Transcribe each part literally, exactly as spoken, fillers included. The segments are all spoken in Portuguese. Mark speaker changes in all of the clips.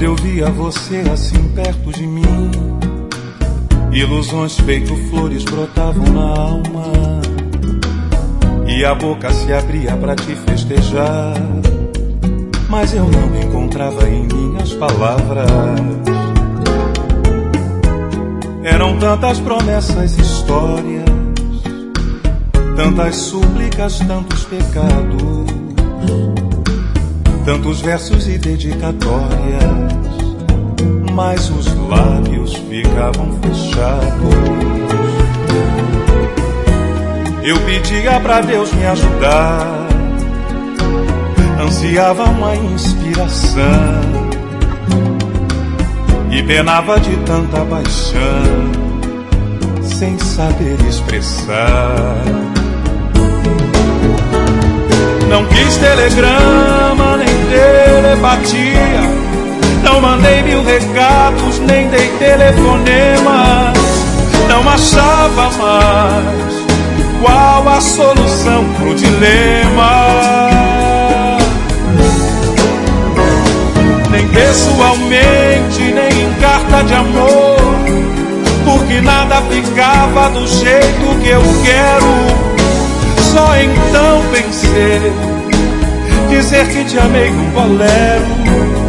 Speaker 1: Quando eu via você assim perto de mim, ilusões feito flores brotavam na alma, e a boca se abria pra te festejar, mas eu não encontrava em minhas palavras. Eram tantas promessas, histórias, tantas súplicas, tantos pecados, tantos versos e dedicatórias, mas os lábios ficavam fechados. Eu pedia pra Deus me ajudar, ansiava uma inspiração e penava de tanta paixão, sem saber expressar. Não quis telegrama, nem telepatia, não mandei mil recados, nem dei telefonemas. Não achava mais qual a solução pro dilema. Nem pessoalmente, nem em carta de amor, porque nada ficava do jeito que eu quero. Só então pensei dizer que te amei num bolero.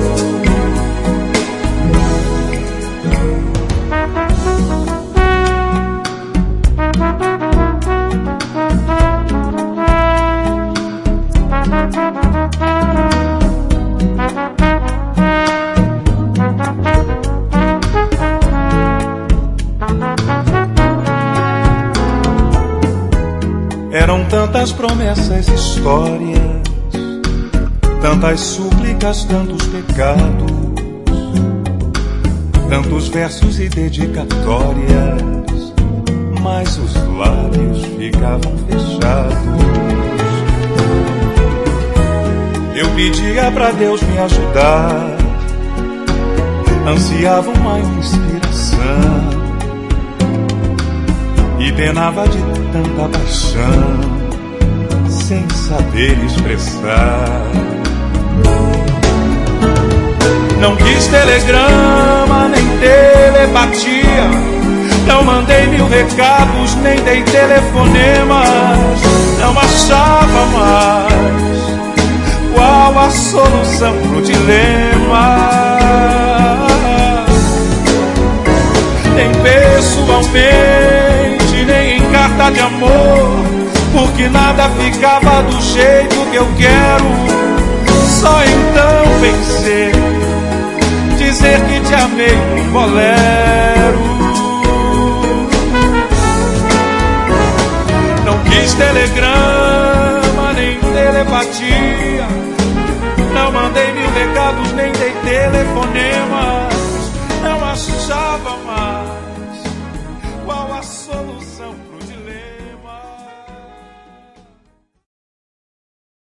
Speaker 1: Eram tantas promessas, histórias, tantas súplicas, tantos pecados, tantos versos e dedicatórias, mas os lábios ficavam fechados. Eu pedia pra Deus me ajudar, ansiava uma inspiração e penava de tanta paixão, sem saber expressar. Não quis telegrama, nem telepatia, não mandei mil recados, nem dei telefonemas. Não achava mais qual a solução pro dilema. Nem pessoalmente, nem em carta de amor, porque nada ficava do jeito que eu quero. Só então pensei dizer que te amei num bolero. Não quis telegrama, nem telepatia, não mandei mil recados, nem